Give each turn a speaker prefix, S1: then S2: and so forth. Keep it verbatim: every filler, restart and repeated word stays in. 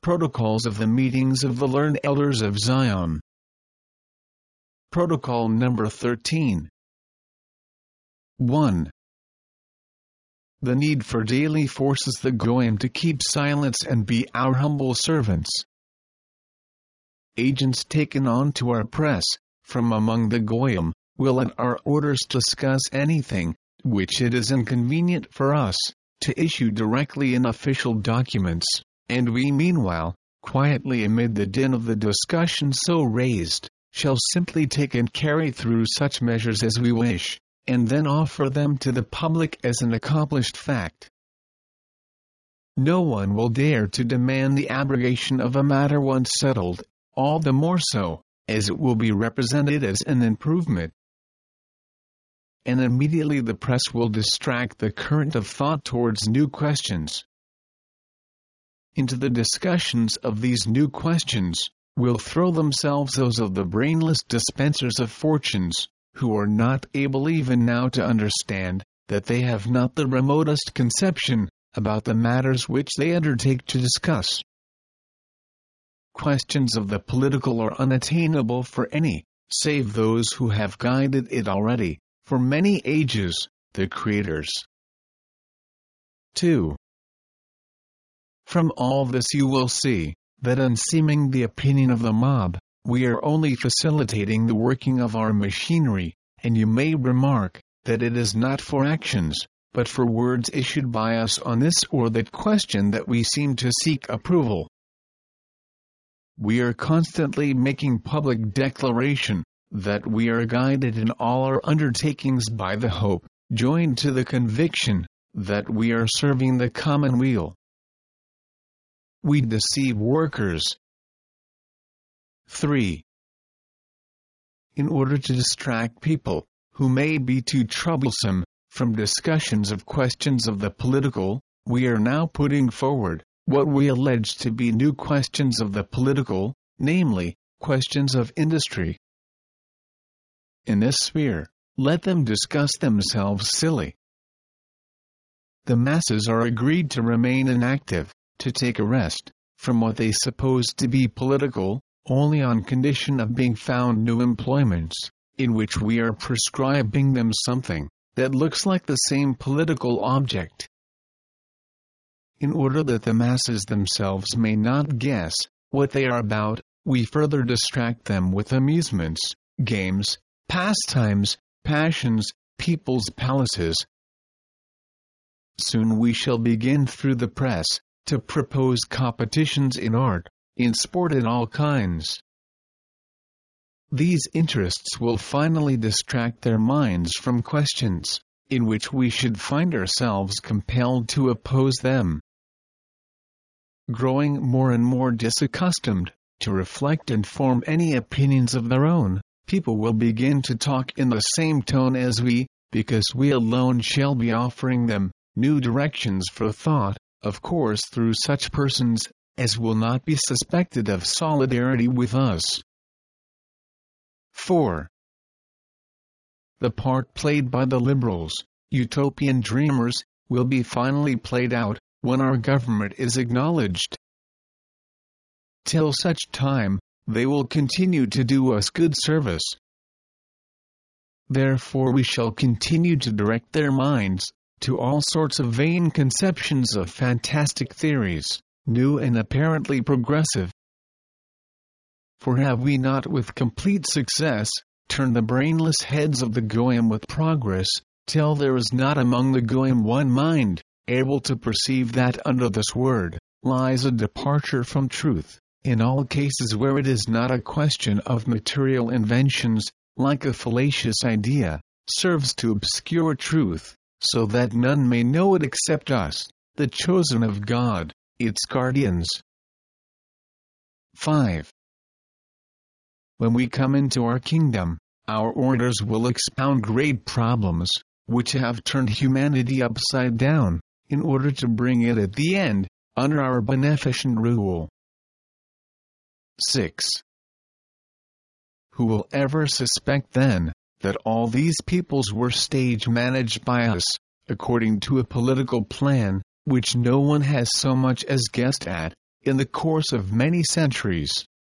S1: Protocols of the Meetings of the Learned Elders of Zion. Protocol number thirteen. one. The need for daily forces the Goyim to keep silence and be our humble servants. Agents taken on to our press, from among the Goyim, will at our orders discuss anything, which it is inconvenient for us, to issue directly in official documents. And we meanwhile, quietly amid the din of the discussion so raised, shall simply take and carry through such measures as we wish, and then offer them to the public as an accomplished fact. No one will dare to demand the abrogation of a matter once settled, all the more so, as it will be represented as an improvement. And immediately the press will distract the current of thought towards new questions. Into the discussions of these new questions, will throw themselves those of the brainless dispensers of fortunes, who are not able even now to understand that they have not the remotest conception about the matters which they undertake to discuss. Questions of the political are unattainable for any, save those who have guided it already, for many ages, the creators. two. From all this you will see, that unseeming the opinion of the mob, we are only facilitating the working of our machinery, and you may remark, that it is not for actions, but for words issued by us on this or that question that we seem to seek approval. We are constantly making public declaration, that we are guided in all our undertakings by the hope, joined to the conviction, that we are serving the common weal. We deceive workers. three. In order to distract people, who may be too troublesome, from discussions of questions of the political, we are now putting forward, what we allege to be new questions of the political, namely, questions of industry. In this sphere, let them discuss themselves silly. The masses are agreed to remain inactive, to take a rest, from what they suppose to be political, only on condition of being found new employments, in which we are prescribing them something, that looks like the same political object. In order that the masses themselves may not guess what they are about, we further distract them with amusements, games, pastimes, passions, people's palaces. Soon we shall begin through the press, to propose competitions in art, in sport and all kinds. These interests will finally distract their minds from questions, in which we should find ourselves compelled to oppose them. Growing more and more disaccustomed to reflect and form any opinions of their own, people will begin to talk in the same tone as we, because we alone shall be offering them new directions for thought, of course through such persons as will not be suspected of solidarity with us. four. The part played by the liberals, utopian dreamers, will be finally played out, when our government is acknowledged. Till such time, they will continue to do us good service. Therefore we shall continue to direct their minds, to all sorts of vain conceptions of fantastic theories, new and apparently progressive. For have we not with complete success, turned the brainless heads of the Goyim with progress, till there is not among the Goyim one mind, able to perceive that under this word, lies a departure from truth, in all cases where it is not a question of material inventions, like a fallacious idea, serves to obscure truth, so that none may know it except us, the chosen of God, its guardians. five. When we come into our kingdom, our orders will expound great problems, which have turned humanity upside down, in order to bring it at the end, under our beneficent rule. six. Who will ever suspect then, that all these peoples were stage managed by us, according to a political plan, which no one has so much as guessed at, in the course of many centuries.